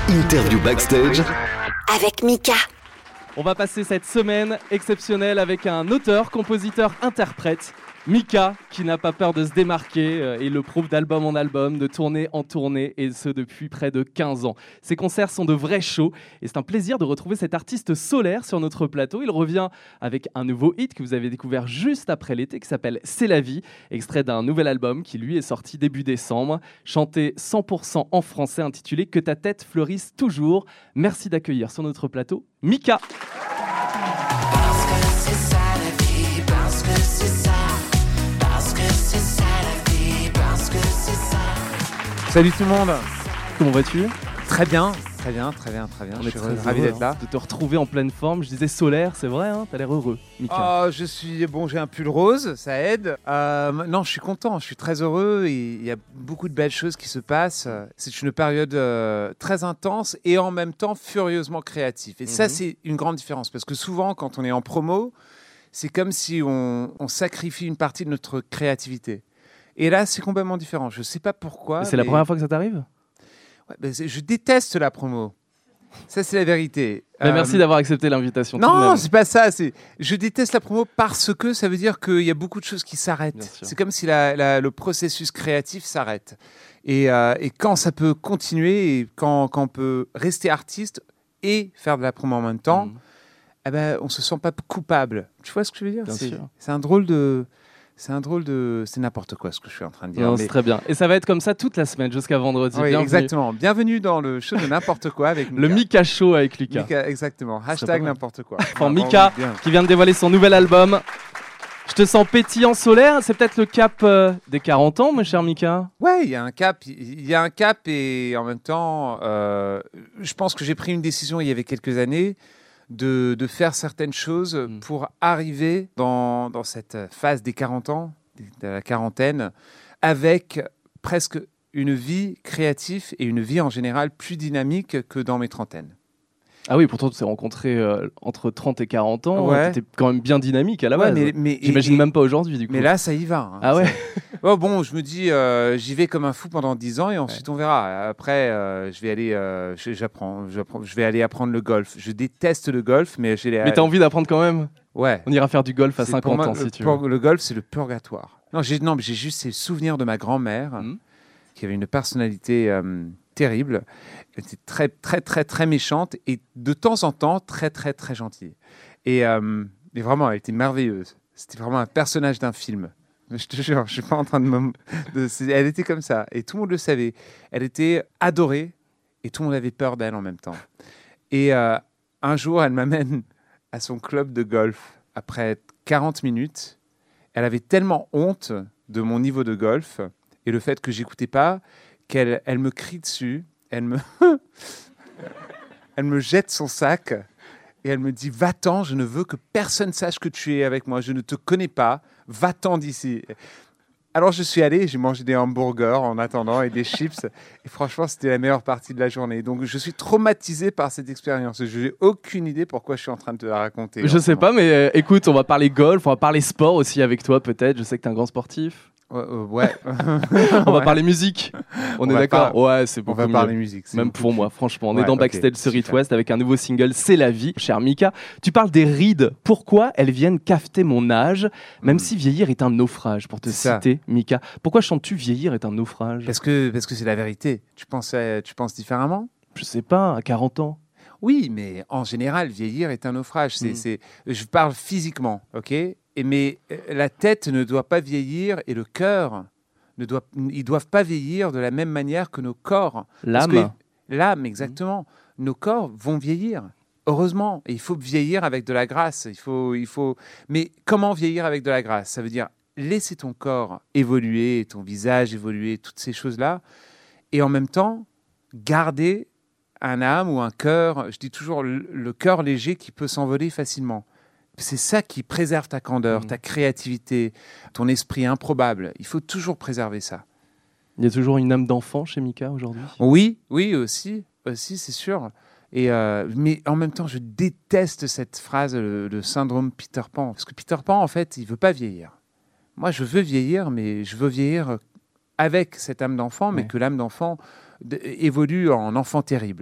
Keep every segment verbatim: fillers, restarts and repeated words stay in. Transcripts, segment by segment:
Interview backstage avec Mika. On va passer cette semaine exceptionnelle avec un auteur, compositeur, interprète, Mika, qui n'a pas peur de se démarquer euh, et le prouve d'album en album, de tournée en tournée, et ce depuis près de quinze ans. Ses concerts sont de vrais shows et c'est un plaisir de retrouver cet artiste solaire sur notre plateau. Il revient avec un nouveau hit que vous avez découvert juste après l'été qui s'appelle C'est la vie, extrait d'un nouvel album qui lui est sorti début décembre, chanté cent pour cent en français, intitulé Que ta tête fleurisse toujours. Merci d'accueillir sur notre plateau Mika. Salut tout le monde. Comment vas-tu ? Très bien, très bien, très bien, très bien. On je est suis très ravi heureux, d'être là. hein, de te retrouver en pleine forme. Je disais solaire, c'est vrai, hein, t'as l'air heureux, Mika. Oh, je suis bon, j'ai un pull rose, ça aide. Euh, non, je suis content, je suis très heureux. Et il y a beaucoup de belles choses qui se passent. C'est une période euh, très intense et en même temps furieusement créative. Et mm-hmm. ça, c'est une grande différence parce que souvent, quand on est en promo, c'est comme si on, on sacrifie une partie de notre créativité. Et là, c'est complètement différent. Je ne sais pas pourquoi. C'est mais... la première fois que ça t'arrive ? Ouais, ben je déteste la promo. Ça, c'est la vérité. Euh... Merci d'avoir accepté l'invitation. Non, c'est pas ça. C'est... Je déteste la promo parce que ça veut dire qu'il y a beaucoup de choses qui s'arrêtent. C'est comme si la, la, le processus créatif s'arrête. Et, euh, et quand ça peut continuer, et quand, quand on peut rester artiste et faire de la promo en même temps, mmh. eh ben, on ne se sent pas coupable. Tu vois ce que je veux dire ? Bien c'est, sûr. c'est un drôle de... C'est un drôle de... C'est n'importe quoi ce que je suis en train de dire. Non, mais... c'est très bien. Et ça va être comme ça toute la semaine jusqu'à vendredi. Oui, Bienvenue. Exactement. Bienvenue dans le show de n'importe quoi avec Mika. Le Mika Show avec Lucas. Mika, exactement. Hashtag n'importe quoi. Enfin, Mika qui vient de dévoiler son nouvel album. Je te sens pétillant solaire. C'est peut-être le cap euh, des quarante ans, mon cher Mika. Ouais, il y a un cap. Il y a un cap et en même temps, euh, je pense que j'ai pris une décision il y avait quelques années de, de faire certaines choses mm. pour arriver dans, dans cette phase des quarante ans, de la quarantaine, avec presque une vie créative et une vie en général plus dynamique que dans mes trentaines. Ah oui, pourtant tu t'es rencontré euh, entre trente et quarante ans, ouais. tu étais quand même bien dynamique à la ouais, base. Mais, mais, J'imagine et, même pas aujourd'hui du coup. Mais là, ça y va. Hein, ah ouais oh, bon, je me dis, euh, j'y vais comme un fou pendant dix ans et ensuite ouais. on verra. Après, euh, je vais aller, euh, j'apprends, j'apprends, je vais aller apprendre le golf. Je déteste le golf, mais j'ai les... Mais t'as envie d'apprendre quand même ? Ouais. On ira faire du golf à c'est cinquante moi, ans le, si tu veux. veux. Le golf, c'est le purgatoire. Non, j'ai, non, mais j'ai juste ces souvenirs de ma grand-mère mmh. qui avait une personnalité euh, terrible. Elle était très, très, très, très méchante et de temps en temps très, très, très gentille. Et, euh, et vraiment, elle était merveilleuse. C'était vraiment un personnage d'un film. Je te jure, je suis pas en train de me... De... Elle était comme ça et tout le monde le savait. Elle était adorée et tout le monde avait peur d'elle en même temps. Et euh, un jour, elle m'amène à son club de golf. Après quarante minutes, elle avait tellement honte de mon niveau de golf et le fait que j'écoutais pas qu'elle elle me crie dessus. Elle me... elle me jette son sac et elle me dit « Va-t'en, je ne veux que personne sache que tu es avec moi. Je ne te connais pas. Va-t'en d'ici. » Alors, je suis allé, j'ai mangé des hamburgers en attendant et des chips. Et franchement, c'était la meilleure partie de la journée. Donc, je suis traumatisé par cette expérience. Je n'ai aucune idée pourquoi je suis en train de te la raconter. Je ne sais pas, mais euh, écoute, on va parler golf, on va parler sport aussi avec toi peut-être. Je sais que tu es un grand sportif. Ouais. Euh, ouais. on va parler musique. On, on est d'accord. Par... Ouais, c'est beaucoup On va mieux. parler musique. Même pour moi, franchement. On ouais, est dans okay, Backstage sur It super. West avec un nouveau single, C'est la vie. Cher Mika, tu parles des rides. Pourquoi elles viennent cafeter mon âge, même mm. si vieillir est un naufrage, pour te c'est citer, ça. Mika. Pourquoi chantes-tu vieillir est un naufrage ? Parce que, parce que c'est la vérité. Tu penses, euh, tu penses différemment ? Je sais pas, à quarante ans. Oui, mais en général, vieillir est un naufrage. C'est, mm. c'est... Je parle physiquement, ok ? Et, mais la tête ne doit pas vieillir et le cœur... Ne doivent, ils ne doivent pas vieillir de la même manière que nos corps. L'âme. Parce que, l'âme, exactement. Mmh. Nos corps vont vieillir. Heureusement. Et il faut vieillir avec de la grâce. Il faut, il faut... Mais comment vieillir avec de la grâce ? Ça veut dire laisser ton corps évoluer, ton visage évoluer, toutes ces choses-là. Et en même temps, garder un âme ou un cœur, je dis toujours le, le cœur léger qui peut s'envoler facilement. C'est ça qui préserve ta candeur, mmh. ta créativité, ton esprit improbable. Il faut toujours préserver ça. Il y a toujours une âme d'enfant chez Mika aujourd'hui ? Oui, oui, aussi, aussi c'est sûr. Et euh, mais en même temps, je déteste cette phrase, le, le syndrome Peter Pan. Parce que Peter Pan, en fait, il ne veut pas vieillir. Moi, je veux vieillir, mais je veux vieillir avec cette âme d'enfant, mais ouais. que l'âme d'enfant d- évolue en enfant terrible.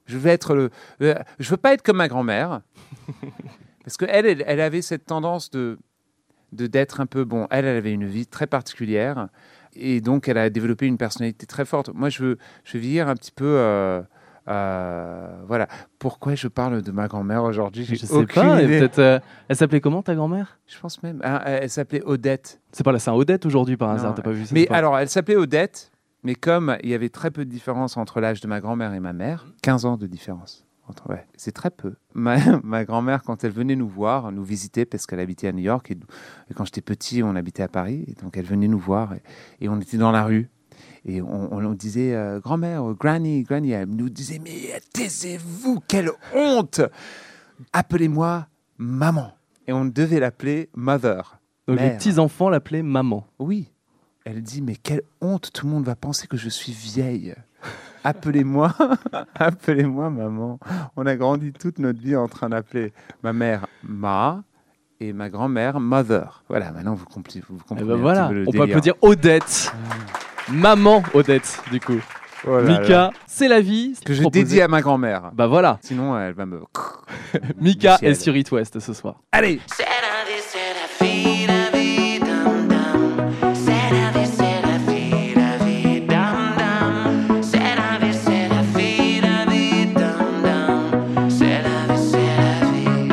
Je veux être le, euh, je veux pas être comme ma grand-mère, parce que elle, elle, elle avait cette tendance de, de d'être un peu bon. Elle, elle avait une vie très particulière, et donc elle a développé une personnalité très forte. Moi, je veux, je veux vieillir un petit peu. Euh, euh, voilà. Pourquoi je parle de ma grand-mère aujourd'hui? J'ai Je sais aucune pas. idée. Peut-être. euh, Elle s'appelait comment ta grand-mère? Je pense même. Ah, elle s'appelait Odette. C'est pas la Saint-Odette aujourd'hui par hasard. Non, T'as pas vu ça? Mais c'est pas... alors, elle s'appelait Odette, mais comme il y avait très peu de différence entre l'âge de ma grand-mère et ma mère, quinze ans de différence. Entre, ouais, c'est très peu. Ma, ma grand-mère, quand elle venait nous voir, nous visiter, parce qu'elle habitait à New York, et, et quand j'étais petit, on habitait à Paris, et donc elle venait nous voir, et, et on était dans la rue, et on, on, on disait euh, grand-mère, euh, granny, granny, elle nous disait mais taisez-vous, quelle honte, appelez-moi maman. Et on devait l'appeler mother. Donc mère. les petits-enfants l'appelaient maman. Oui. Elle dit mais quelle honte, tout le monde va penser que je suis vieille. Appelez-moi, appelez-moi maman. On a grandi toute notre vie en train d'appeler ma mère ma et ma grand-mère mother. Voilà, maintenant vous comprenez. Vous comprenez Et ben voilà, un petit peu le on peut délire. applaudir Odette. Maman Odette, du coup. Oh là Mika, là. c'est la vie. Que je proposé- dédie à ma grand-mère. Bah voilà, Sinon, elle va me. Mika Michel. est sur It West ce soir. Allez. C'est la vie, c'est la vie, la vie, dum dum. C'est la vie, c'est la vie, la vie, dum dum. C'est la vie, c'est la vie, la vie, dum dum. C'est la vie, c'est la vie.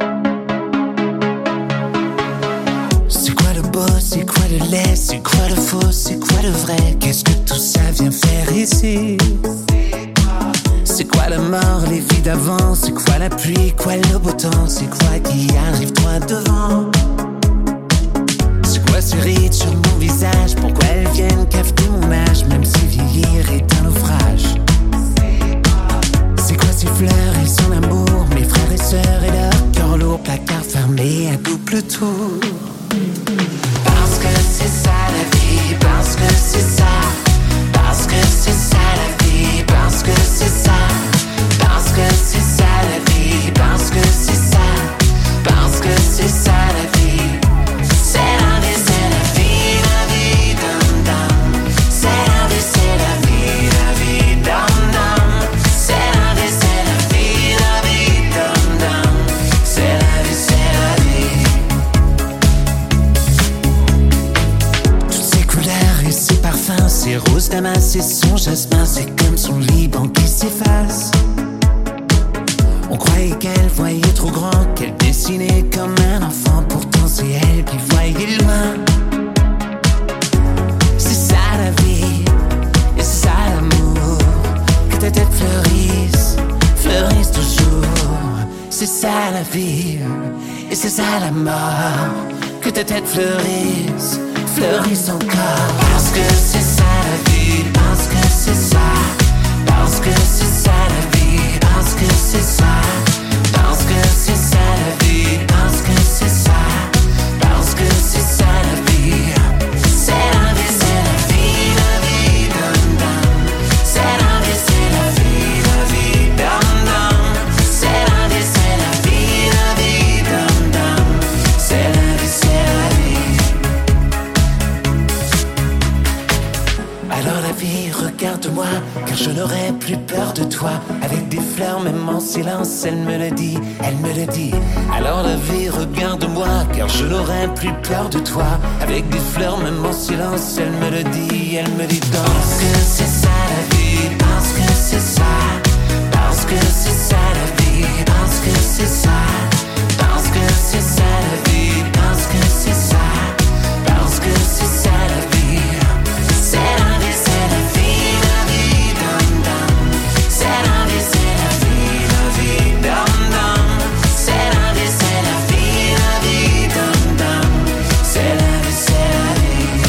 C'est quoi le beau, c'est quoi le laid, c'est quoi le faux, c'est quoi le vrai? Qu'est-ce que tout ça vient faire ici? C'est quoi la mort, les vies d'avant? C'est quoi la pluie, quoi le beau temps? C'est quoi qui arrive droit devant? C'est quoi ces rides sur mon visage? Pourquoi elles viennent cafeter mon âge? Même si vieillir est un naufrage. C'est quoi ces fleurs et son amour? Mes frères et sœurs et leur cœur lourd, placard fermé à double tour. Parce que c'est ça la vie, parce que c'est ça. Parce que c'est ça la vie, parce que c'est ça. Parce que c'est ça la vie, parce que c'est ça. Parce que c'est ça la vie. C'est la vie, c'est la vie, la vie, dum dum. C'est la vie, c'est la vie, la vie, dum dum. C'est la vie, c'est la vie, la vie, dum dum. C'est la vie, c'est la vie. Toutes ces couleurs et ces parfums, ces roses damas et son jasmin, c'est comme son Liban qui s'efface. On croyait qu'elle voyait trop grand, qu'elle dessinait comme un enfant. Pourtant c'est elle qui voyait loin. C'est ça la vie, et c'est ça l'amour. Que ta tête fleurisse, fleurisse toujours. C'est ça la vie, et c'est ça la mort. Que ta tête fleurisse, fleurisse encore. Parce que c'est ça la vie, parce que c'est ça. Parce que c'est ça la vie, parce que c'est ça. Parce que c'est ça la vie, parce que c'est ça. Parce que c'est ça la vie. C'est la vie, c'est la vie, la vie, dum dum. C'est la vie, c'est la vie, la vie, dum dum. C'est la vie, c'est la vie, la vie, dum dum. C'est la vie, c'est la vie. Alors la vie, regarde-moi, car je n'aurai plus peur de toi. Avec des fleurs, même en silence, elle me le dit, elle me le dit. Alors la vie, regarde-moi, car je n'aurai plus peur de toi. Avec des fleurs, même en silence, elle me le dit, elle me dit danse. Parce que c'est ça la vie, parce que c'est ça. Parce que c'est ça la vie, parce que c'est ça. Parce que c'est ça la vie, parce que c'est ça. Parce que c'est ça la vie. C'est la vie, c'est la vie, la vie, dum dum. C'est la vie, c'est la vie, la vie, dum dum. C'est la vie, c'est la vie, la vie, dum dum. C'est la vie, c'est la vie.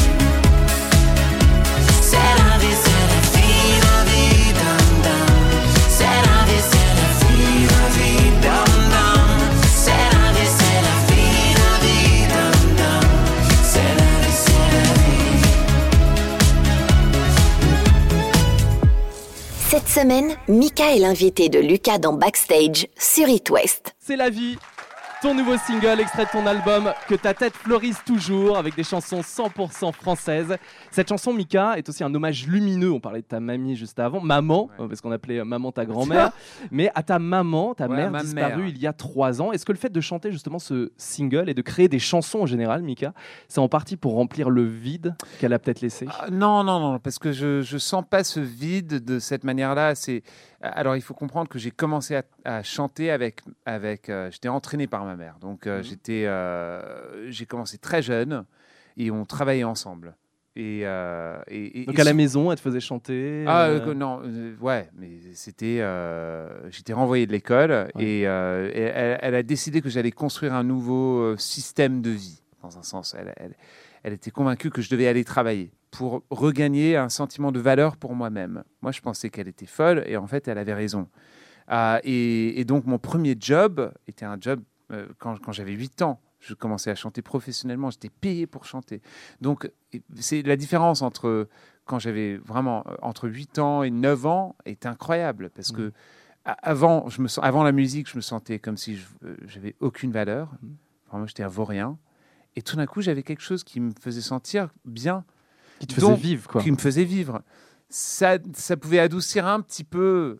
C'est la vie, c'est la vie, la vie, dum dum. C'est la vie, c'est la vie, la vie, dum dum. C'est la vie, c'est la vie, la vie, dum dum. C'est la vie, c'est la vie. Cette semaine, Mika est l'invité de Lucas dans Backstage sur It West. C'est la vie. Ton nouveau single, extrait de ton album Que ta tête fleurisse toujours, avec des chansons cent pour cent françaises. Cette chanson, Mika, est aussi un hommage lumineux. On parlait de ta mamie juste avant, maman, ouais. parce qu'on appelait maman ta grand-mère, mais à ta maman, ta ouais, mère disparue mère. il y a trois ans. Est-ce que le fait de chanter justement ce single et de créer des chansons en général, Mika, c'est en partie pour remplir le vide qu'elle a peut-être laissé ? ah, Non, non, non, parce que je je sens pas ce vide de cette manière-là. C'est alors il faut comprendre que j'ai commencé à, à chanter avec avec. Euh, j'étais entraîné par ma mère, donc euh, mmh. j'étais euh, j'ai commencé très jeune et on travaillait ensemble. Et, euh, et, et donc et à la maison, elle te faisait chanter Ah euh... Euh, non, euh, ouais, mais c'était, euh, j'étais renvoyé de l'école ouais. et, euh, et elle, elle a décidé que j'allais construire un nouveau système de vie, dans un sens. Elle, elle, elle était convaincue que je devais aller travailler pour regagner un sentiment de valeur pour moi-même. Moi, je pensais qu'elle était folle et en fait, elle avait raison. Euh, et, et donc, mon premier job était un job euh, quand, quand j'avais huit ans. Je commençais à chanter professionnellement, j'étais payé pour chanter. Donc, c'est la différence entre quand j'avais vraiment entre huit ans et neuf ans est incroyable parce mmh. que avant, je me sens, avant la musique, je me sentais comme si je j'avais aucune valeur. Mmh. Vraiment, j'étais un vaurien. Et tout d'un coup, j'avais quelque chose qui me faisait sentir bien, qui te faisait donc, vivre, quoi. Qui me faisait vivre. Ça, ça pouvait adoucir un petit peu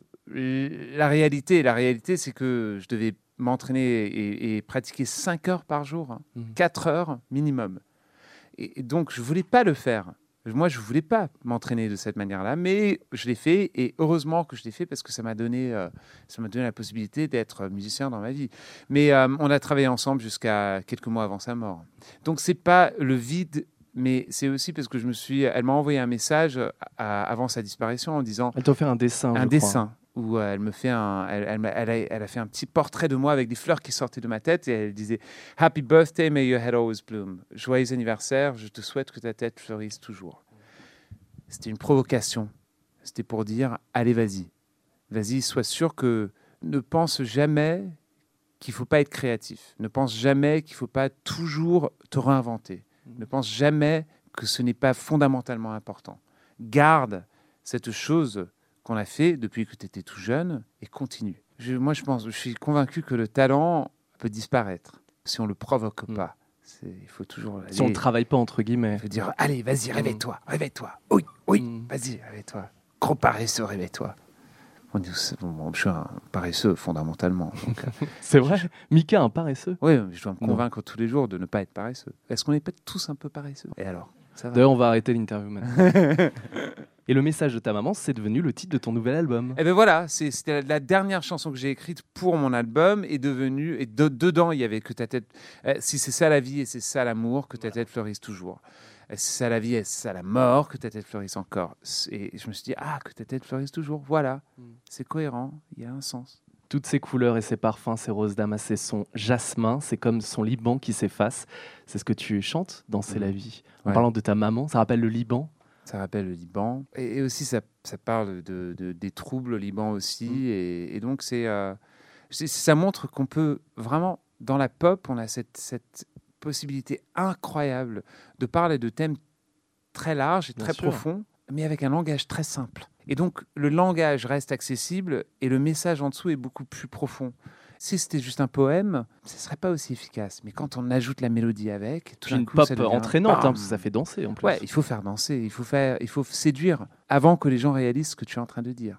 la réalité. La réalité, c'est que je devais m'entraîner et, et pratiquer cinq heures par jour, hein, mmh. quatre heures minimum. Et, et donc, je ne voulais pas le faire. Moi, je ne voulais pas m'entraîner de cette manière-là, mais je l'ai fait et heureusement que je l'ai fait parce que ça m'a donné, euh, ça m'a donné la possibilité d'être musicien dans ma vie. Mais euh, on a travaillé ensemble jusqu'à quelques mois avant sa mort. Donc, ce n'est pas le vide, mais c'est aussi parce que je me suis... Elle m'a envoyé un message à, avant sa disparition en disant... Elle t'a fait un dessin, Un je dessin. Crois. Où elle me fait un, elle, elle, elle, a, elle a fait un petit portrait de moi avec des fleurs qui sortaient de ma tête et elle disait « Happy birthday, may your head always bloom ». Joyeux anniversaire, je te souhaite que ta tête fleurisse toujours. C'était une provocation. C'était pour dire « Allez, vas-y. Vas-y, sois sûr que ne pense jamais qu'il ne faut pas être créatif. Ne pense jamais qu'il ne faut pas toujours te réinventer. Ne pense jamais que ce n'est pas fondamentalement important. Garde cette chose qu'on a fait depuis que tu étais tout jeune et continue. Je, moi, je pense, je suis convaincu que le talent peut disparaître si on ne le provoque mmh. pas. C'est, il faut toujours... Aller, si on ne travaille pas, entre guillemets. Il faut dire, allez, vas-y, réveille-toi, réveille-toi. Oui, oui, mmh. vas-y, réveille-toi. Gros paresseux, réveille-toi. On dit, bon, je suis un paresseux fondamentalement. Donc, c'est vrai je... Mika, un paresseux. Oui, je dois me convaincre non. tous les jours de ne pas être paresseux. Est-ce qu'on n'est pas tous un peu paresseux ? Et alors ? D'ailleurs, on va arrêter l'interview maintenant. Et le message de ta maman, c'est devenu le titre de ton nouvel album. Et ben voilà, c'est, c'était la dernière chanson que j'ai écrite pour mon album est devenue et de, dedans il y avait que ta tête. Euh, si c'est ça la vie et c'est ça l'amour, que ta tête fleurisse toujours. Et c'est ça la vie et c'est ça la mort, que ta tête fleurisse encore. Et je me suis dit ah que ta tête fleurisse toujours. Voilà, mm. c'est cohérent, il y a un sens. Toutes ces couleurs et ces parfums, ces roses damas et son jasmin, c'est comme son Liban qui s'efface. C'est ce que tu chantes dans C'est mmh. la vie. En ouais. parlant de ta maman, ça rappelle le Liban ? Ça rappelle le Liban. Et, et aussi, ça, ça parle de, de, des troubles au Liban aussi. Mmh. Et, et donc, c'est, euh, c'est, ça montre qu'on peut vraiment, dans la pop, on a cette, cette possibilité incroyable de parler de thèmes très larges et Bien très sûr. profonds, mais avec un langage très simple. Et donc, le langage reste accessible et le message en dessous est beaucoup plus profond. Si c'était juste un poème, ce ne serait pas aussi efficace. Mais quand on ajoute la mélodie avec, tout d'un coup, pop ça devient entraînante, hein, parce que ça fait danser en plus. Ouais, il faut faire danser, il faut, faire, il faut séduire avant que les gens réalisent ce que tu es en train de dire.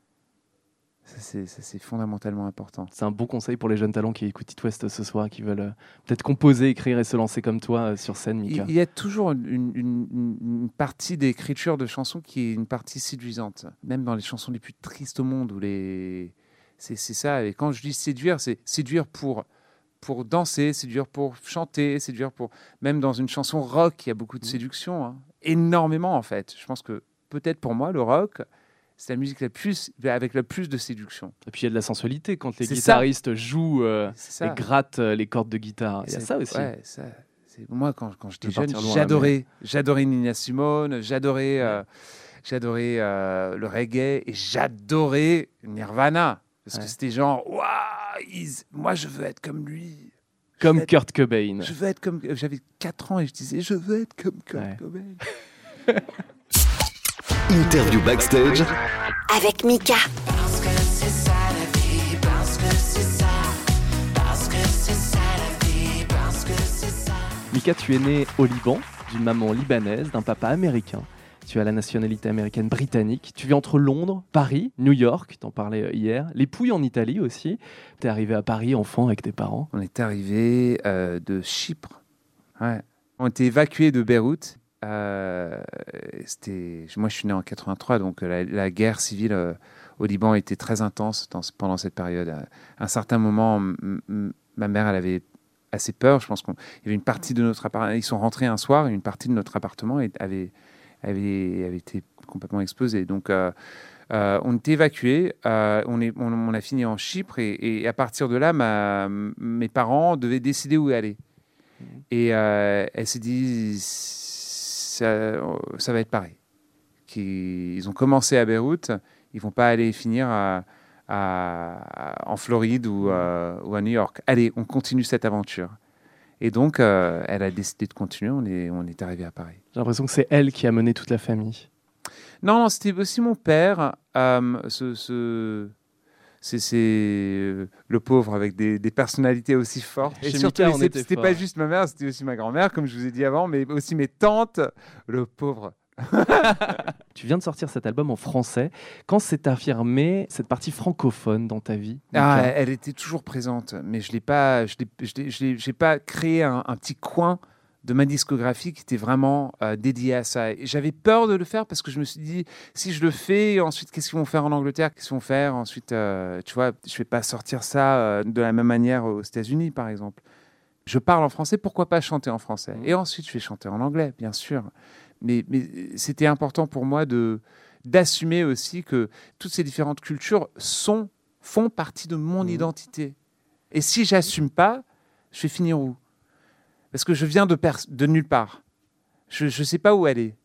Ça c'est, ça, c'est fondamentalement important. C'est un bon conseil pour les jeunes talents qui écoutent It West ce soir, qui veulent euh, peut-être composer, écrire et se lancer comme toi euh, sur scène, Mika. Il y a toujours une, une, une partie d'écriture de chansons qui est une partie séduisante. Même dans les chansons les plus tristes au monde, où les... c'est, c'est ça. Et quand je dis séduire, c'est séduire pour, pour danser, séduire pour chanter, séduire pour... Même dans une chanson rock, il y a beaucoup de séduction. Hein. Énormément, en fait. Je pense que peut-être pour moi, le rock... c'est la musique la plus, avec le plus de séduction. Et puis il y a de la sensualité quand les c'est guitaristes ça. jouent euh, et grattent euh, les cordes de guitare. Il y a ça aussi. Ouais, ça, c'est... Moi, quand, quand j'étais jeune, j'adorais, j'adorais Nina Simone, j'adorais, euh, j'adorais euh, le reggae et j'adorais Nirvana. Parce ouais. que c'était genre, waouh, moi je veux être comme lui. Comme être, Kurt Cobain. Je veux être comme... J'avais quatre ans et je disais, je veux être comme Kurt ouais. Cobain. Interview backstage avec Mika. Parce que c'est ça la vie, parce que c'est ça, parce que c'est ça la vie. Mika, tu es né au Liban, d'une maman libanaise, d'un papa américain. Tu as la nationalité américaine britannique. Tu vis entre Londres, Paris, New York, t'en parlais hier, les Pouilles en Italie aussi. T'es arrivé à Paris, enfant, avec tes parents. On est arrivé euh, de Chypre. Ouais. On était évacués de Beyrouth. Euh, c'était... Moi, je suis né en quatre-vingt-trois, donc la, la guerre civile euh, au Liban était très intense dans, pendant cette période. À un certain moment, m- m- ma mère, elle avait assez peur. Je pense qu'il y avait une partie de notre appartement. Ils sont rentrés un soir, et une partie de notre appartement avait... Avait, avait été complètement explosé. Donc, euh, euh, on était évacués. Euh, on, est, on, on a fini en Chypre. Et, et à partir de là, ma, mes parents devaient décider où aller. Mmh. Et euh, elle s'est dit, ça, ça va être pareil. Ils ont commencé à Beyrouth. Ils ne vont pas aller finir à, à, en Floride ou, euh, ou à New York. Allez, on continue cette aventure. Et donc, euh, elle a décidé de continuer. On est, on est arrivé à Paris. J'ai l'impression que c'est elle qui a mené toute la famille. Non, non, c'était aussi mon père. Euh, ce, ce, c'est, c'est euh, le pauvre avec des, des personnalités aussi fortes. Chez Et surtout, Mika, c'était, c'était fort. pas juste ma mère, c'était aussi ma grand-mère, comme je vous ai dit avant, mais aussi mes tantes. Le pauvre. Tu viens de sortir cet album en français. Quand s'est affirmée cette partie francophone dans ta vie, ah, elle était toujours présente, mais je l'ai pas, je l'ai, je l'ai, je l'ai, j'ai pas créé un, un petit coin de ma discographie qui était vraiment euh, dédié à ça. Et j'avais peur de le faire parce que je me suis dit, si je le fais, ensuite, qu'est-ce qu'ils vont faire en Angleterre, qu'est-ce qu'ils vont faire ensuite, euh, tu vois, je vais pas sortir ça euh, de la même manière aux États-Unis, par exemple. Je parle en français, pourquoi pas chanter en français ? Et ensuite, je vais chanter en anglais, bien sûr. Mais, mais c'était important pour moi de, d'assumer aussi que toutes ces différentes cultures sont, font partie de mon mmh. identité. Et si j'assume pas, je vais finir où ? Parce que je viens de, pers- de nulle part. Je ne sais pas où aller.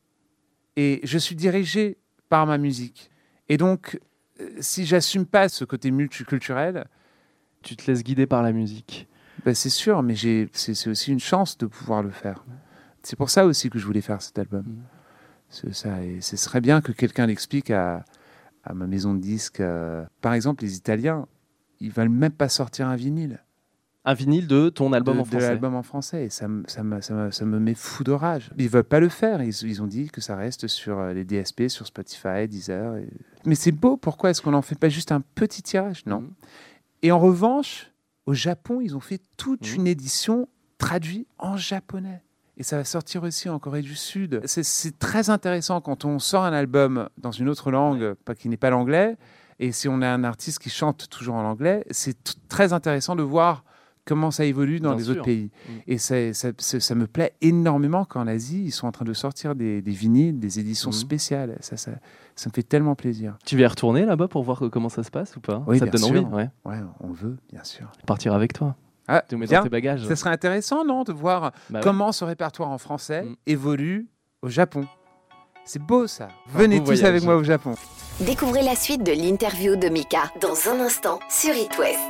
Et je suis dirigé par ma musique. Et donc, si j'assume pas ce côté multiculturel... Tu te laisses guider par la musique. Ben c'est sûr, mais j'ai, c'est, c'est aussi une chance de pouvoir le faire. C'est pour ça aussi que je voulais faire cet album. Mmh. C'est ça, et ce serait bien que quelqu'un l'explique à, à ma maison de disques. Euh, par exemple, les Italiens, ils ne veulent même pas sortir un vinyle. Un vinyle de ton album de, en français. De l'album en français. Et ça, ça, me, ça, me, ça me met fou de rage. Ils ne veulent pas le faire. Ils, ils ont dit que ça reste sur les D S P, sur Spotify, Deezer. Et... Mais c'est beau. Pourquoi est-ce qu'on n'en fait pas juste un petit tirage ? Non. Mmh. Et en revanche, au Japon, ils ont fait toute mmh. une édition traduite en japonais. Et ça va sortir aussi en Corée du Sud. C'est, c'est très intéressant quand on sort un album dans une autre langue, pas qui n'est pas l'anglais. Et si on a un artiste qui chante toujours en anglais, c'est t- très intéressant de voir comment ça évolue dans Bien les sûr. autres pays. Mmh. Et ça, ça, ça, ça me plaît énormément qu'en Asie, ils sont en train de sortir des, des vinyles, des éditions mmh. spéciales. Ça, ça, ça me fait tellement plaisir. Tu vas y retourner là-bas pour voir comment ça se passe ou pas ? Oui, ça te bien donne sûr. envie ouais. ouais, on veut, bien sûr. Partir avec toi. Ah, tu mets bien, dans tes bagages. Ça serait intéressant, non, de voir bah comment ouais. ce répertoire en français mmh. évolue au Japon. C'est beau, ça. Venez tous voyage. avec moi au Japon. Découvrez la suite de l'interview de Mika dans un instant sur It West.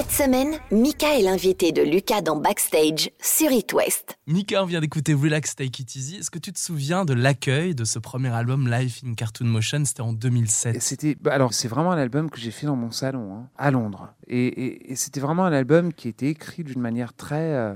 Cette semaine, Mika est l'invité de Lucas dans Backstage sur It West. Mika, on vient d'écouter Relax, Take It Easy. Est-ce que tu te souviens de l'accueil de ce premier album Life in Cartoon Motion? C'était en deux mille sept. C'était, bah alors, c'est vraiment un album que j'ai fait dans mon salon, hein, à Londres. Et, et, et c'était vraiment un album qui était écrit d'une manière très... Euh,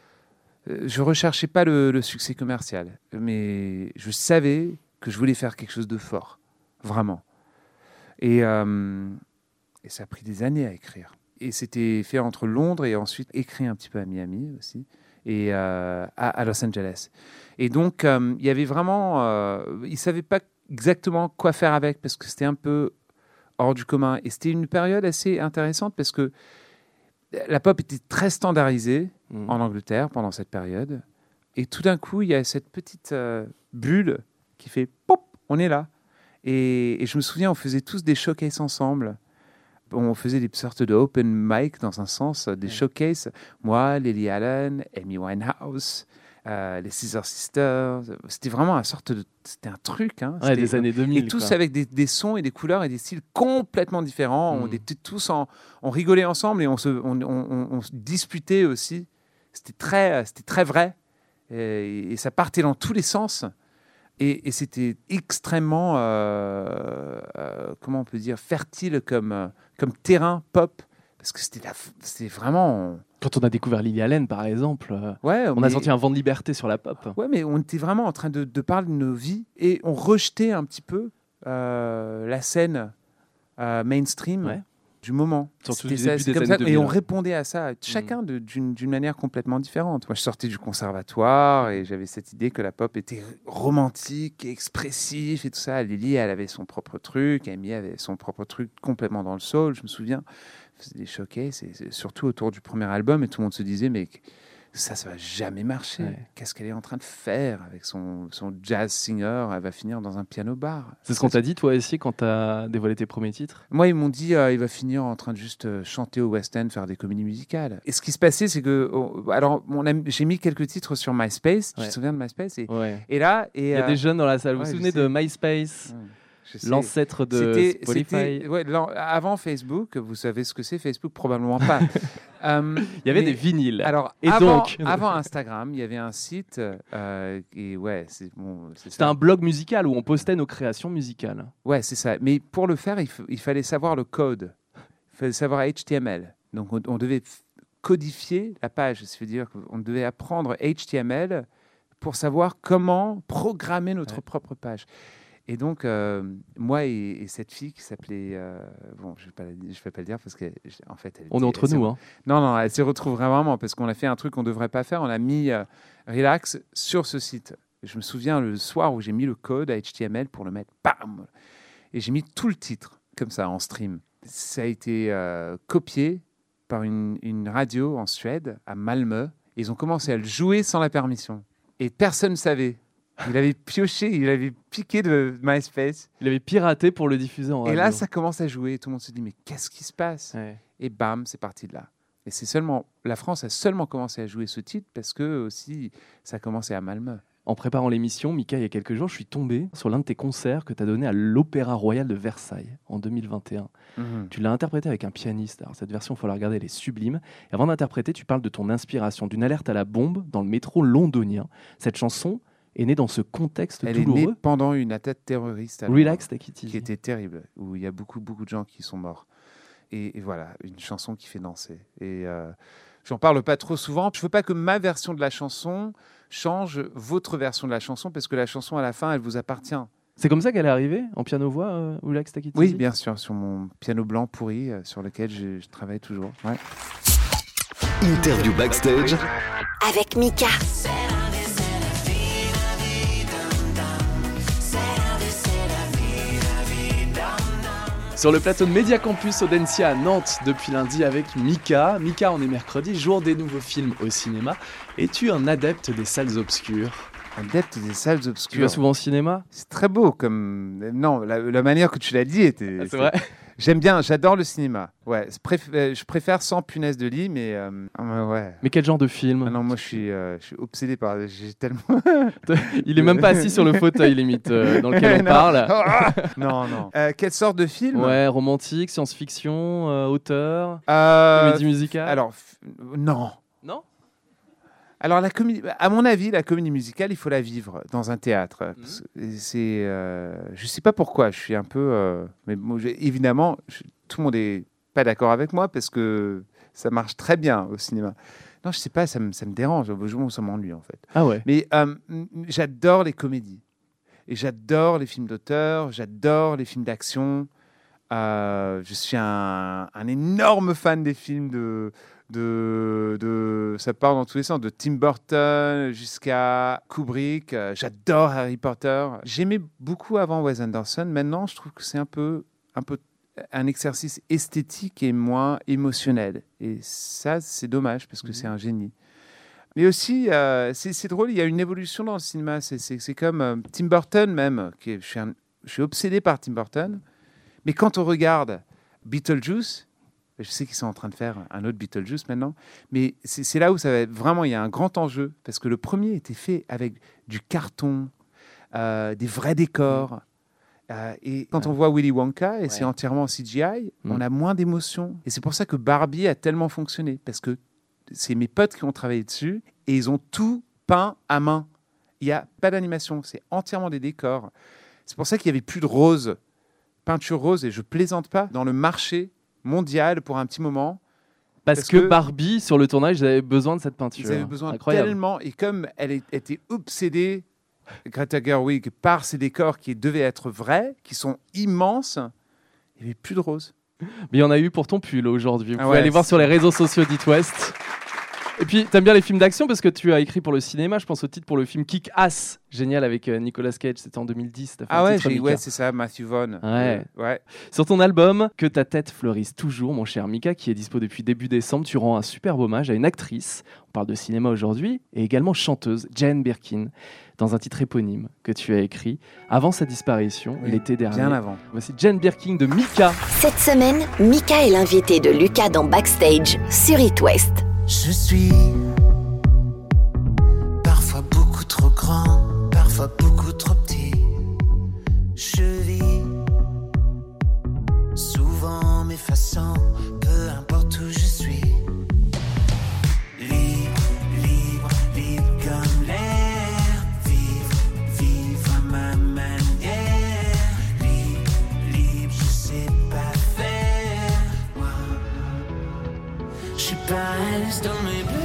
je recherchais pas le, le succès commercial, mais je savais que je voulais faire quelque chose de fort, vraiment. Et, euh, et ça a pris des années à écrire. Et c'était fait entre Londres et ensuite écrit un petit peu à Miami aussi, et euh, à, à Los Angeles. Et donc, euh, il y avait vraiment... Euh, ils ne savaient pas exactement quoi faire avec, parce que c'était un peu hors du commun. Et c'était une période assez intéressante, parce que la pop était très standardisée mmh. en Angleterre pendant cette période. Et tout d'un coup, il y a cette petite euh, bulle qui fait « pop », on est là. Et, et je me souviens, on faisait tous des showcases ensemble. On faisait des sortes de open mic dans un sens, des ouais. showcases. Moi, Lily Allen, Amy Winehouse, euh, les Scissor Sisters. C'était vraiment une sorte de... C'était un truc. Hein. Ouais, des années deux mille. Et tous quoi. avec des, des sons et des couleurs et des styles complètement différents. Mm. On était tous en... On rigolait ensemble et on se, on, on, on, on se disputait aussi. C'était très, c'était très vrai. Et, et ça partait dans tous les sens. Et, et c'était extrêmement, euh, euh, comment on peut dire, fertile comme, euh, comme terrain pop. Parce que c'était, la, c'était vraiment... Quand on a découvert Lily Allen, par exemple, euh, ouais, on mais... a senti un vent de liberté sur la pop. Ouais, mais on était vraiment en train de, de parler de nos vies. Et on rejetait un petit peu euh, la scène euh, mainstream ouais. du moment. Surtout c'était du ça, début c'est des comme années ça, deux mille. et on répondait à ça, chacun de, d'une, d'une manière complètement différente. Moi, je sortais du conservatoire et j'avais cette idée que la pop était romantique, expressif et tout ça. Lily, elle avait son propre truc, Amy avait son propre truc complètement dans le soul. Je me souviens, c'était des showcases, et, et surtout autour du premier album, et tout le monde se disait, mais ça, ça va jamais marcher. Ouais. Qu'est-ce qu'elle est en train de faire avec son, son jazz singer? Elle va finir dans un piano bar. C'est ce qu'on t'a dit, toi aussi, quand t'as dévoilé tes premiers titres? Moi, ils m'ont dit, euh, il va finir en train de juste euh, chanter au West End, faire des comédies musicales. Et ce qui se passait, c'est que, oh, alors, on a, j'ai mis quelques titres sur MySpace. Ouais. Tu te souviens de MySpace? Et, ouais. et là, et, il y a euh, des jeunes dans la salle. Vous ouais, vous souvenez de MySpace? Ouais. L'ancêtre de c'était, Spotify. C'était, ouais, avant Facebook, vous savez ce que c'est Facebook? Probablement pas. um, il y avait des vinyles. Alors, et avant, donc avant Instagram, il y avait un site. Euh, et ouais, c'est, bon, c'est C'était ça. Un blog musical où on postait nos créations musicales. Ouais, c'est ça. Mais pour le faire, il, f- il fallait savoir le code. Il fallait savoir H T M L. Donc, on, on devait f- codifier la page. C'est-à-dire qu'on devait apprendre H T M L pour savoir comment programmer notre ouais. propre page. Et donc, euh, moi et, et cette fille qui s'appelait... Euh, bon, je ne vais, vais pas le dire parce qu'en en fait... Elle on était, est entre nous, hein. Non, non, elle s'y retrouve vraiment parce qu'on a fait un truc qu'on ne devrait pas faire. On a mis euh, Relax sur ce site. Je me souviens le soir où j'ai mis le code H T M L pour le mettre, bam. Et j'ai mis tout le titre, comme ça, en stream. Ça a été euh, copié par une, une radio en Suède, à Malmö. Ils ont commencé à le jouer sans la permission. Et personne ne savait. Il avait pioché, il avait piqué de MySpace. Il avait piraté pour le diffuser en radio. Et là, ça commence à jouer. Et tout le monde se dit, mais qu'est-ce qui se passe? Ouais. Et bam, c'est parti de là. Et c'est seulement... La France a seulement commencé à jouer ce titre parce que aussi, ça a commencé à Malmö. En préparant l'émission, Mika, il y a quelques jours, je suis tombé sur l'un de tes concerts que tu as donné à l'Opéra Royal de Versailles en deux mille vingt et un. Mmh. Tu l'as interprété avec un pianiste. Alors, cette version, il faut la regarder, elle est sublime. Et avant d'interpréter, tu parles de ton inspiration, d'une alerte à la bombe dans le métro londonien. Cette chanson est née dans ce contexte Elle douloureux. Elle est née pendant une attaque terroriste. Alors, Relax, Take It Easy. Qui était terrible, où il y a beaucoup, beaucoup de gens qui sont morts. Et, et voilà, une chanson qui fait danser. Et euh, j'en parle pas trop souvent. Je veux pas que ma version de la chanson change votre version de la chanson, parce que la chanson, à la fin, elle vous appartient. C'est comme ça qu'elle est arrivée, en piano-voix, euh, Relax, Take It Easy? Oui, bien sûr, sur mon piano blanc pourri, euh, sur lequel je, je travaille toujours. Ouais. Interview Backstage avec Mika. Sur le plateau de Média Campus Audencia à Nantes depuis lundi avec Mika. Mika, on est mercredi, jour des nouveaux films au cinéma. Es-tu un adepte des salles obscures? Adepte des salles obscures. Tu vas souvent au cinéma? C'est très beau comme... Non, la, la manière que tu l'as dit était... Ah, c'est vrai. J'aime bien, j'adore le cinéma. Ouais, préf- je préfère sans punaise de lit, mais euh, ouais. Mais quel genre de film? Ah non, moi je suis, euh, je suis obsédé par. J'ai tellement. Il est même pas assis sur le fauteuil limite euh, dans lequel on non. parle. non, non. Euh, quelle sorte de film? Ouais, romantique, science-fiction, euh, auteur, euh, comédie musicale. Alors, f- non. Non. Alors, la comédie, à mon avis, la comédie musicale, il faut la vivre dans un théâtre. Mmh. Parce que c'est, euh, je sais pas pourquoi, je suis un peu. Euh, mais bon, évidemment, je, tout le monde est pas d'accord avec moi parce que ça marche très bien au cinéma. Non, je sais pas, ça me, ça me dérange. Ça m'ennuie en fait. Ah ouais. Mais euh, j'adore les comédies et j'adore les films d'auteur, j'adore les films d'action. Euh, je suis un, un énorme fan des films de. De, de, ça part dans tous les sens, de Tim Burton jusqu'à Kubrick. Euh, j'adore Harry Potter. J'aimais beaucoup avant Wes Anderson. Maintenant, je trouve que c'est un peu, un peu un exercice esthétique et moins émotionnel. Et ça, c'est dommage parce que mmh. c'est un génie. Mais aussi, euh, c'est, c'est drôle, il y a une évolution dans le cinéma. C'est, c'est, c'est comme euh, Tim Burton même. Qui est, je, suis un, je suis obsédé par Tim Burton. Mais quand on regarde Beetlejuice, je sais qu'ils sont en train de faire un autre Beetlejuice maintenant, mais c'est, c'est là où ça va être vraiment, il y a un grand enjeu, parce que le premier était fait avec du carton, euh, des vrais décors, euh, et quand ouais. on voit Willy Wonka, et ouais. c'est entièrement en C G I, mmh. on a moins d'émotion. Et c'est pour ça que Barbie a tellement fonctionné, parce que c'est mes potes qui ont travaillé dessus, et ils ont tout peint à main. Il n'y a pas d'animation, c'est entièrement des décors. C'est pour ça qu'il n'y avait plus de rose, peinture rose, et je plaisante pas, dans le marché mondial pour un petit moment. Parce, parce que, que Barbie, sur le tournage, ils avaient besoin de cette peinture. Ils avaient besoin Incroyable. tellement. Et comme elle était obsédée, Greta Gerwig, par ces décors qui devaient être vrais, qui sont immenses, il n'y avait plus de rose. Mais il y en a eu pour ton pull aujourd'hui. Vous ah pouvez ouais, aller voir sur les réseaux sociaux d'It West. Et puis, t'aimes bien les films d'action parce que tu as écrit pour le cinéma. Je pense au titre pour le film Kick-Ass, génial avec euh, Nicolas Cage. C'était en deux mille dix. Ah ouais, j'ai, ouais, c'est ça, Matthew Vaughn. Ouais. Euh, ouais. Sur ton album Que ta tête fleurisse toujours, mon cher Mika, qui est dispo depuis début décembre, tu rends un superbe hommage à une actrice. On parle de cinéma aujourd'hui et également chanteuse, Jane Birkin, dans un titre éponyme que tu as écrit avant sa disparition oui, l'été dernier. Bien avant. Voici Jane Birkin de Mika. Cette semaine, Mika est l'invité de Lucas dans Backstage sur It West. Je suis parfois beaucoup trop grand, parfois beaucoup trop petit. Je vis souvent m'effaçant, peu importe où je suis. Libre, libre, libre comme l'air. Vivre, vivre à ma manière. Libre, libre, je sais pas faire. Wow. Je suis pas à l'aise dans mes bleus.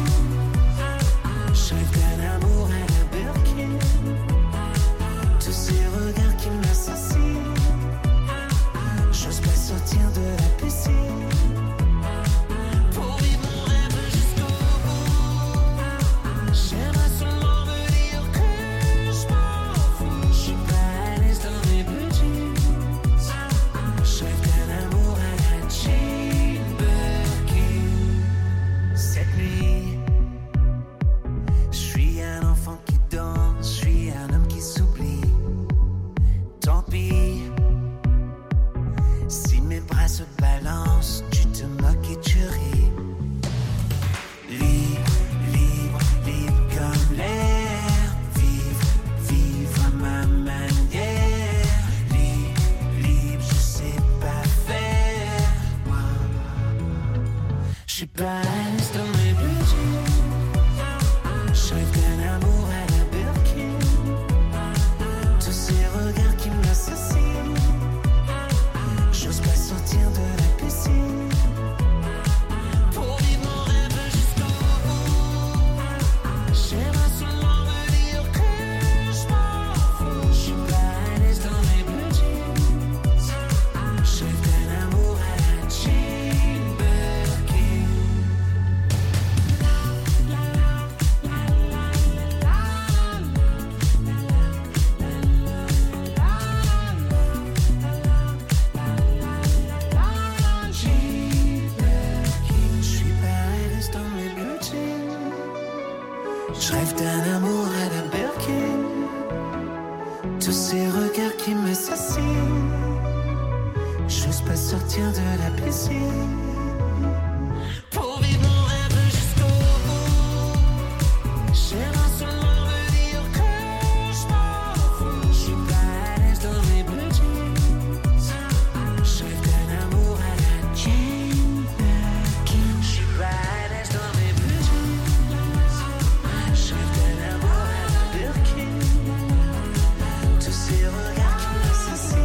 Je rêve d'un amour à la Birkin. Tous ces regards qui m'assassinent. J'ose pas sortir de la piscine. Pour vivre mon rêve jusqu'au bout. J'aimerais seulement me dire que je m'en fous. Je suis pas à l'aise dans mes bleus jeans. Je rêve d'un amour à la Jane Birkin. j'ose pas sortir de la piscine. Pour vivre mon rêve jusqu'au bout, j'aimerais seulement me dire que je m'en fous. Je suis pas à l'aise dans mes blue jeans. Je rêve d'un amour à la Jane Birkin. Je suis pas à l'aise dans mes blue jeans. Je rêve d'un amour à la Birkin. Tous ces regards qui m'assassinent.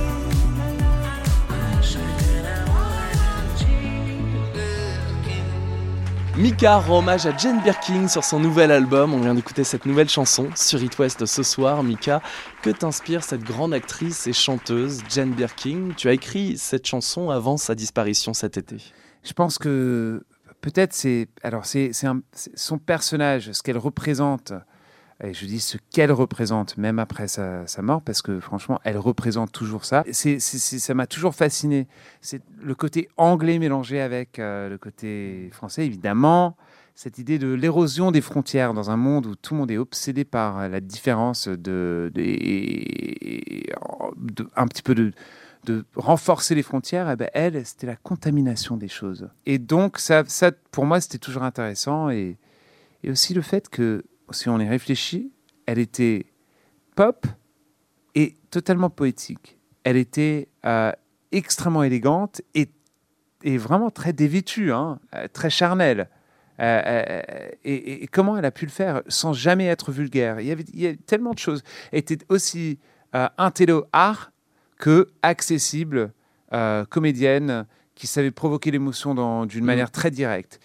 Je rêve d'un amour à la Jane Birkin. Mika rend hommage à Jane Birkin sur son nouvel album. On vient d'écouter cette nouvelle chanson sur It West ce soir. Mika, que t'inspire cette grande actrice et chanteuse Jane Birkin? Tu as écrit cette chanson avant sa disparition cet été. Je pense que peut-être c'est alors c'est, c'est, un, c'est son personnage, ce qu'elle représente. Et je dis ce qu'elle représente, même après sa, sa mort, parce que franchement, elle représente toujours ça. C'est, c'est, c'est, ça m'a toujours fasciné. C'est le côté anglais mélangé avec euh, le côté français, évidemment. Cette idée de l'érosion des frontières dans un monde où tout le monde est obsédé par la différence, de, de, et, de un petit peu de, de renforcer les frontières. Eh ben, elle, c'était la contamination des choses. Et donc, ça, ça pour moi, c'était toujours intéressant. Et, et aussi le fait que, si on y réfléchit, elle était pop et totalement poétique. Elle était euh, extrêmement élégante et, et vraiment très dévêtue, hein, euh, très charnelle. Euh, euh, et, et comment elle a pu le faire sans jamais être vulgaire? Il y avait, il y avait tellement de choses. Elle était aussi euh, intello-art que accessible, euh, comédienne, qui savait provoquer l'émotion dans, d'une mmh. manière très directe.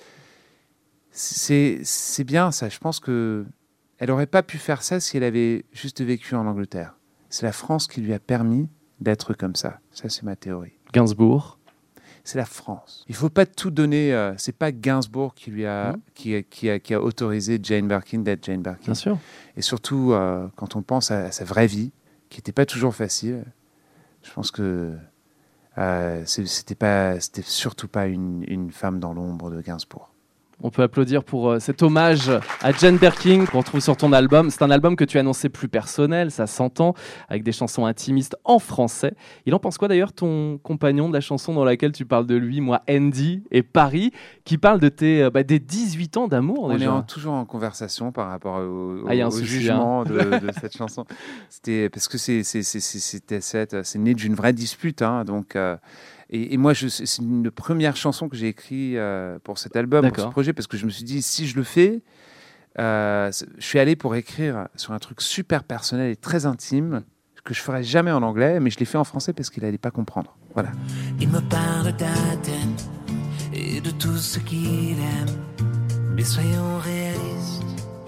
C'est, c'est bien ça. Je pense que elle n'aurait pas pu faire ça si elle avait juste vécu en Angleterre. C'est la France qui lui a permis d'être comme ça. Ça, c'est ma théorie. Gainsbourg. C'est la France. Il ne faut pas tout donner. Euh, c'est pas Gainsbourg qui lui a, mmh. qui, qui, a, qui a autorisé Jane Birkin d'être Jane Birkin. Bien sûr. Et surtout, euh, quand on pense à, à sa vraie vie, qui n'était pas toujours facile, je pense que euh, c'est, c'était, pas, c'était surtout pas une, une femme dans l'ombre de Gainsbourg. On peut applaudir pour euh, cet hommage à Jane Birkin qu'on retrouve sur ton album. C'est un album que tu as annoncé plus personnel, ça s'entend, avec des chansons intimistes en français. Il en pense quoi d'ailleurs ton compagnon de la chanson dans laquelle tu parles de lui, moi, Andy et Paris, qui parle de tes, euh, bah, des dix-huit ans d'amour On déjà. est en, toujours en conversation par rapport au, au, ah, au souci, jugement hein. de, de cette chanson. C'était, parce que c'est, c'est, c'est, c'est, c'était cette, c'est né d'une vraie dispute, hein, donc... Euh, Et, et moi, je, c'est une première chanson que j'ai écrite euh, pour cet album, D'accord. pour ce projet, parce que je me suis dit, si je le fais, euh, je suis allé pour écrire sur un truc super personnel et très intime, que je ferais jamais en anglais, mais je l'ai fait en français parce qu'il allait pas comprendre. Voilà. Il me parle d'Athènes et de tout ce qu'il aime. Mais soyons réalistes,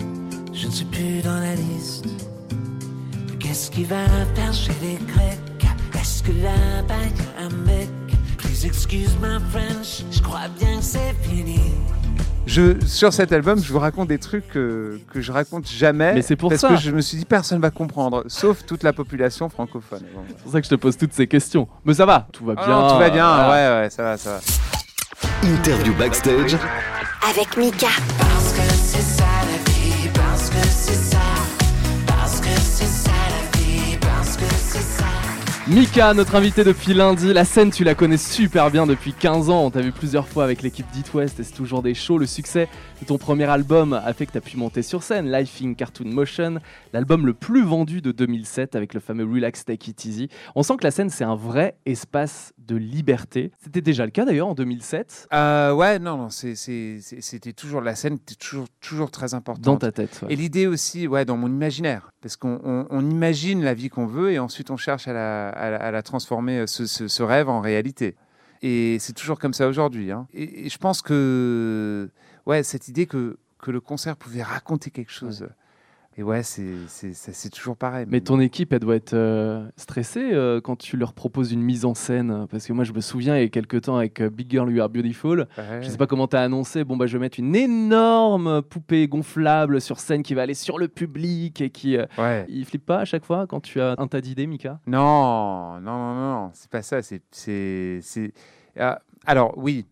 je ne suis plus dans la liste. Qu'est-ce qu'il va faire chez les Grecs? Est-ce que là-bas y a un mec? Please excuse my French, je crois bien que c'est fini. Je, sur cet album, je vous raconte des trucs que, que je raconte jamais. Mais c'est pour parce ça. que je me suis dit, personne ne va comprendre, sauf toute la population francophone. Bon, c'est pour ça que je te pose toutes ces questions. Mais ça va, tout va bien. Oh non, tout va bien, voilà. ouais, ouais, ça va, ça va. Interview backstage avec Mika. Parce que c'est ça la vie, parce que c'est ça, parce que c'est ça la vie, parce que c'est ça. Mika, notre invité depuis lundi. La scène, tu la connais super bien depuis quinze ans. On t'a vu plusieurs fois avec l'équipe d'It West et c'est toujours des shows. Le succès de ton premier album a fait que tu as pu monter sur scène. Life in Cartoon Motion, l'album le plus vendu de deux mille sept avec le fameux Relax Take It Easy. On sent que la scène, c'est un vrai espace de liberté. C'était déjà le cas d'ailleurs en deux mille sept. Euh, ouais, non, non, c'est, c'est, c'est, c'était toujours, la scène était toujours, toujours très importante. Dans ta tête, ouais. Et l'idée aussi, ouais, dans mon imaginaire. Parce qu'on on, on imagine la vie qu'on veut et ensuite on cherche à la, à la, à la transformer, ce, ce, ce rêve en réalité. Et c'est toujours comme ça aujourd'hui. Hein. Et, et je pense que, ouais, cette idée que, que le concert pouvait raconter quelque chose. Ouais. Et ouais, c'est, c'est, c'est, c'est toujours pareil. Mais ton équipe, elle doit être euh, stressée euh, quand tu leur proposes une mise en scène. Parce que moi, je me souviens, il y a quelques temps, avec euh, Big Girl, You Are Beautiful, ouais. Je ne sais pas comment tu as annoncé, bon, bah, je vais mettre une énorme poupée gonflable sur scène qui va aller sur le public et qui... Euh, ouais. Il flippe pas à chaque fois quand tu as un tas d'idées, Mika? Non, non, non, non, c'est pas ça. C'est... c'est, c'est... Euh, alors, oui.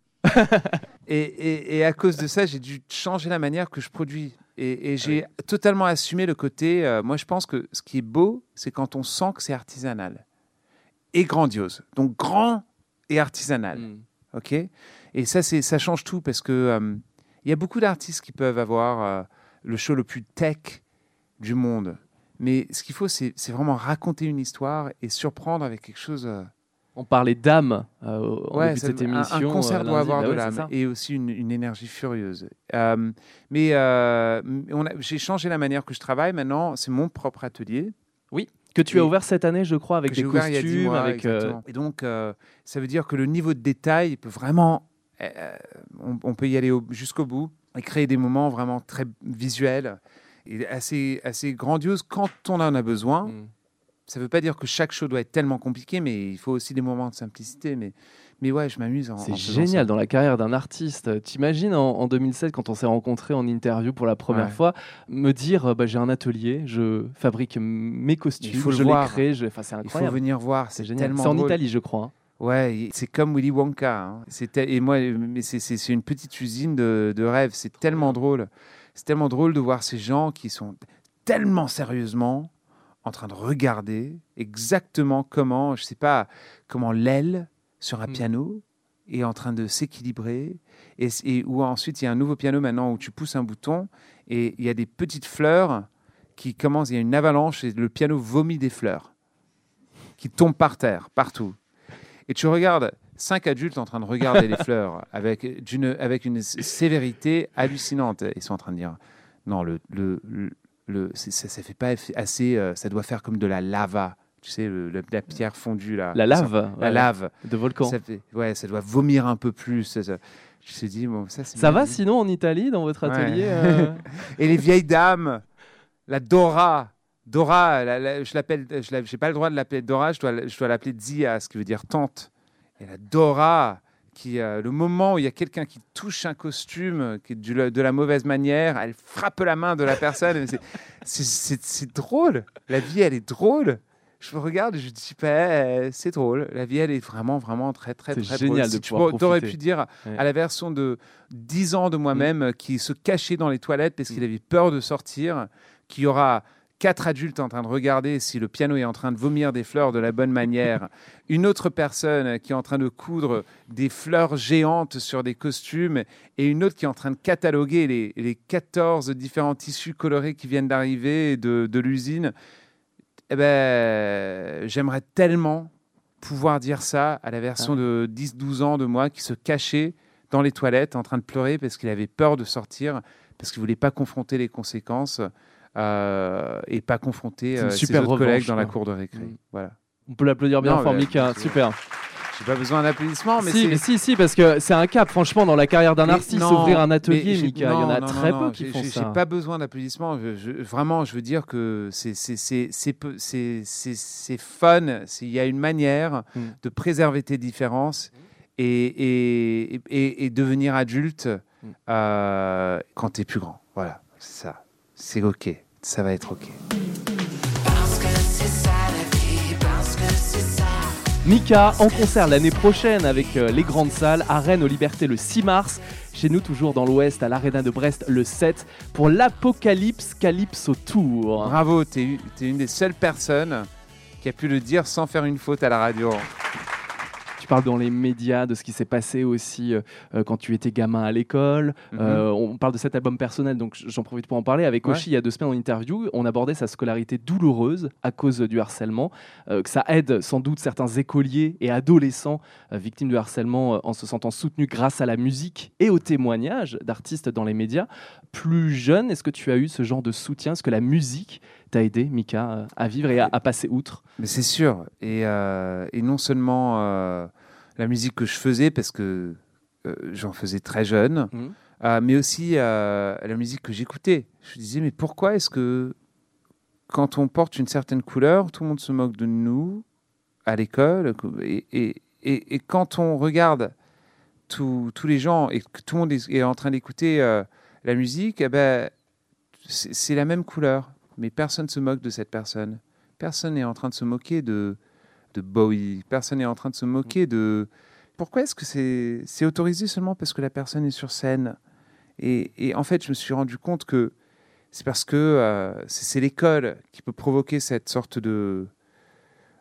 et, et, et à cause de ça, j'ai dû changer la manière que je produis. Et, et j'ai oui. totalement assumé le côté... Euh, moi, je pense que ce qui est beau, c'est quand on sent que c'est artisanal et grandiose. Donc, grand et artisanal. Mm. Ok. Et ça, c'est, ça change tout parce que euh, il y a beaucoup d'artistes qui peuvent avoir euh, le show le plus tech du monde. Mais ce qu'il faut, c'est, c'est vraiment raconter une histoire et surprendre avec quelque chose. Euh... On parlait d'âme euh, au ouais, début de cette un, émission. Un concert euh, doit lundi. avoir Bah de ouais, l'âme c'est ça. et aussi une, une énergie furieuse. Euh, mais euh, on a, j'ai changé la manière que je travaille. Maintenant, c'est mon propre atelier. Oui, que tu Et as ouvert cette année, je crois, avec que des j'ai ouvert il y a dix costumes. mois, avec, euh, exactement. Et donc, euh, ça veut dire que le niveau de détail peut vraiment... Euh, on, on peut y aller au, jusqu'au bout et créer des moments vraiment très visuels et assez, assez grandioses quand on en a besoin. Mm. Ça ne veut pas dire que chaque show doit être tellement compliqué, mais il faut aussi des moments de simplicité. Mais, mais ouais, je m'amuse en C'est en faisant génial ça. dans la carrière d'un artiste. T'imagines en, en deux mille sept, quand on s'est rencontrés en interview pour la première Ouais. fois, me dire euh, bah, j'ai un atelier, je fabrique m- mes costumes, Il faut le je les voir. crée. Je... Enfin, c'est Il faut incroyable. venir voir, C'est c'est génial. tellement C'est en drôle. Italie, je crois. hein. Ouais, c'est comme Willy Wonka. Hein. C'était, et moi, mais c'est, c'est, c'est une petite usine de, de rêve. C'est tellement drôle. C'est tellement drôle de voir ces gens qui sont tellement sérieusement en train de regarder exactement comment, je sais pas, comment l'aile sur un Mm. piano est en train de s'équilibrer. Et, et où ensuite, il y a un nouveau piano maintenant où tu pousses un bouton et il y a des petites fleurs qui commencent. Il y a une avalanche et le piano vomit des fleurs qui tombent par terre, partout. Et tu regardes cinq adultes en train de regarder les fleurs avec, d'une, avec une sévérité hallucinante. Ils sont en train de dire, non, le, le, le, le- c'est- ça ne fait pas assez, euh, ça doit faire comme de la lava. Tu sais, le- la, la pierre fondue là. La lave, La ouais, lave. de volcan. Ça, fait- ouais, ça doit vomir un peu plus. Ça, ça- Je me suis dit, bon, ça c'est Ça va magique. sinon en Italie, dans votre Ouais. atelier euh Et les vieilles dames, la Dora. Dora, la- la- je l'appelle, je n'ai pas le droit de l'appeler Dora, je dois, je dois l'appeler Zia, ce qui veut dire tante. Et la Dora, qui, euh, le moment où il y a quelqu'un qui touche un costume qui est du- de la mauvaise manière, elle frappe la main de la personne. C'est, c'est, c'est, c'est drôle. La vie, elle est drôle. Je me regarde et je dis, bah, c'est drôle. La vie, elle est vraiment, vraiment très, très, C'est très génial drôle. de Si tu pouvoir aurais profiter. pu dire Ouais. à la version de dix ans de moi-même euh, qui se cachait dans les toilettes parce qu'il avait peur de sortir, qu'il y aura quatre adultes en train de regarder si le piano est en train de vomir des fleurs de la bonne manière, une autre personne qui est en train de coudre des fleurs géantes sur des costumes et une autre qui est en train de cataloguer les, les quatorze différents tissus colorés qui viennent d'arriver de, de l'usine. Eh ben, j'aimerais tellement pouvoir dire ça à la version de dix douze ans de moi qui se cachait dans les toilettes en train de pleurer parce qu'il avait peur de sortir, parce qu'il ne voulait pas confronter les conséquences euh, et pas confronter C'est une euh, ses super autres revanche, collègues dans la quoi. cour de récré. Mm. Voilà. On peut l'applaudir bien Non, fort, mais- Mika. Super. J'ai pas besoin d'applaudissements, mais si, c'est... mais si, si, parce que c'est un cap, franchement, dans la carrière d'un Mais artiste, non, ouvrir un mais atelier, j'ai- Mika. Il y en a non, non, très non, peu non, qui j'ai- font j'ai- ça. J'ai pas besoin d'applaudissements. Je- je- vraiment, je veux dire que c'est, c'est, c'est, c'est, peu- c'est, c'est, c'est fun. C'est- Il y a une manière Mm. de préserver tes différences et, et, et, et- et devenir adulte Mm. euh, quand tu es plus grand. Voilà, c'est ça. C'est OK. Ça va être OK. Parce que c'est ça la vie, parce que c'est ça. Mika en concert l'année prochaine avec euh, les grandes salles à Rennes aux Libertés le six mars. Chez nous, toujours dans l'Ouest, à l'Arena de Brest le sept pour l'Apocalypse Calypso Tour. Bravo, tu es une des seules personnes qui a pu le dire sans faire une faute à la radio. Tu parles dans les médias de ce qui s'est passé aussi euh, euh, quand tu étais gamin à l'école. Mhm. Euh, on parle de cet album personnel, donc j'en profite pour en parler. Avec Ouais. Oshi, il y a deux semaines en interview, on abordait sa scolarité douloureuse à cause du harcèlement, euh, que ça aide sans doute certains écoliers et adolescents euh, victimes de harcèlement euh, en se sentant soutenus grâce à la musique et aux témoignages d'artistes dans les médias. Plus jeune, est-ce que tu as eu ce genre de soutien? Est-ce que la musique t'a aidé, Mika, euh, à vivre et à, à passer outre? Mais c'est sûr. Et, euh, et non seulement euh, la musique que je faisais, parce que euh, j'en faisais très jeune, Mhm. euh, mais aussi euh, la musique que j'écoutais. Je me disais, mais pourquoi est-ce que quand on porte une certaine couleur, tout le monde se moque de nous à l'école et, et, et, et quand on regarde tous tous les gens et que tout le monde est, est en train d'écouter euh, la musique, eh ben, c'est c'est la même couleur, mais personne ne se moque de cette personne. Personne n'est en train de se moquer de, de Bowie. Personne n'est en train de se moquer de... Pourquoi est-ce que c'est c'est autorisé seulement parce que la personne est sur scène? et, et en fait, je me suis rendu compte que c'est parce que euh, c'est c'est l'école qui peut provoquer cette sorte de...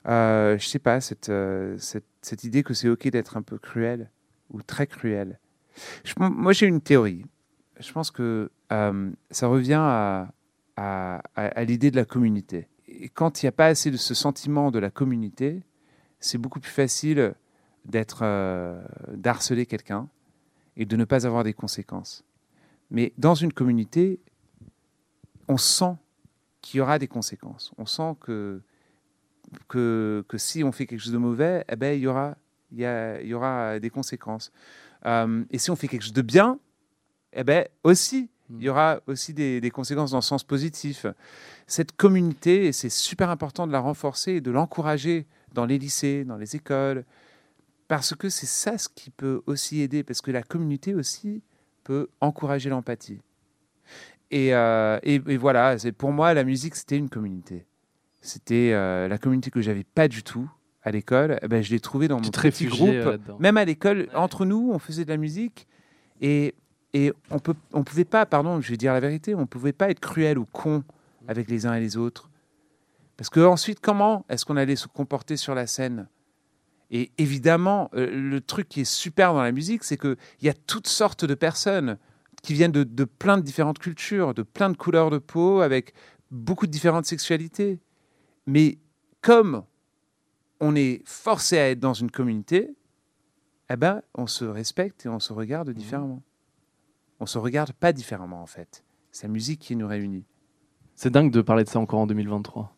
euh, je sais pas, cette, euh, cette, cette idée que c'est OK d'être un peu cruel ou très cruel. Je, moi, j'ai une théorie. Je pense que euh, ça revient à, à, à, à l'idée de la communauté. Et quand il n'y a pas assez de ce sentiment de la communauté, c'est beaucoup plus facile d'être, euh, d'harceler quelqu'un et de ne pas avoir des conséquences. Mais dans une communauté, on sent qu'il y aura des conséquences. On sent que, que, que si on fait quelque chose de mauvais, eh ben, il, y aura, il, y a, il y aura des conséquences. Euh, et si on fait quelque chose de bien, eh ben, aussi, il y aura aussi des, des conséquences dans le sens positif. Cette communauté, et c'est super important de la renforcer et de l'encourager dans les lycées, dans les écoles, parce que c'est ça ce qui peut aussi aider, parce que la communauté aussi peut encourager l'empathie. Et, euh, et, et voilà, c'est, pour moi, la musique, c'était une communauté. C'était euh, la communauté que j'avais pas du tout à l'école. Eh ben, je l'ai trouvée dans tu mon te petit groupe. Euh, Même à l'école, entre nous, on faisait de la musique et, et on peut, on pouvait pas, pardon, je vais dire la vérité, on pouvait pas être cruel ou con avec les uns et les autres. Parce que ensuite, comment est-ce qu'on allait se comporter sur la scène ? Et évidemment, euh, le truc qui est super dans la musique, c'est qu'il y a toutes sortes de personnes qui viennent de, de plein de différentes cultures, de plein de couleurs de peau, avec beaucoup de différentes sexualités. Mais comme on est forcé à être dans une communauté, eh ben, on se respecte et on se regarde différemment. On ne se regarde pas différemment, en fait. C'est la musique qui nous réunit. C'est dingue de parler de ça encore en deux mille vingt-trois.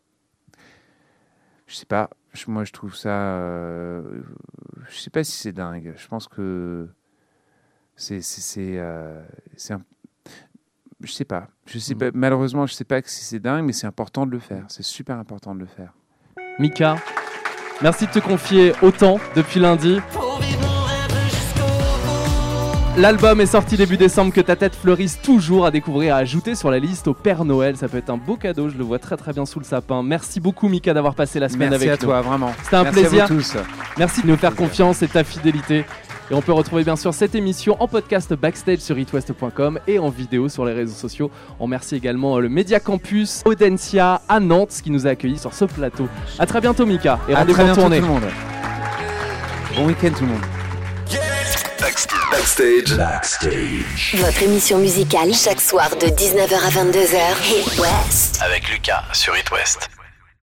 Je sais pas. Moi, je trouve ça... Euh, je sais pas si c'est dingue. Je pense que c'est... c'est, c'est, euh, c'est un, je sais pas. Je sais mmh. pas. Malheureusement, je sais pas si c'est dingue, mais c'est important de le faire. C'est super important de le faire. Mika, merci de te confier autant depuis lundi. L'album est sorti début décembre, Que ta tête fleurisse toujours, à découvrir, à ajouter sur la liste au Père Noël. Ça peut être un beau cadeau, je le vois très très bien sous le sapin. Merci beaucoup Mika d'avoir passé la semaine Merci avec nous. Merci à toi, vraiment. C'était un Merci plaisir. À vous tous. Merci de nous faire confiance et ta fidélité. Et on peut retrouver bien sûr cette émission en podcast backstage sur it west point com et en vidéo sur les réseaux sociaux. On remercie également le Média Campus Audencia à Nantes qui nous a accueillis sur ce plateau. À très bientôt Mika et rendez-vous en tournée. Tout le monde. Bon week-end tout le monde. Backstage. Backstage. Votre émission musicale chaque soir de dix-neuf heures à vingt-deux heures. It West. Avec Lucas sur It West.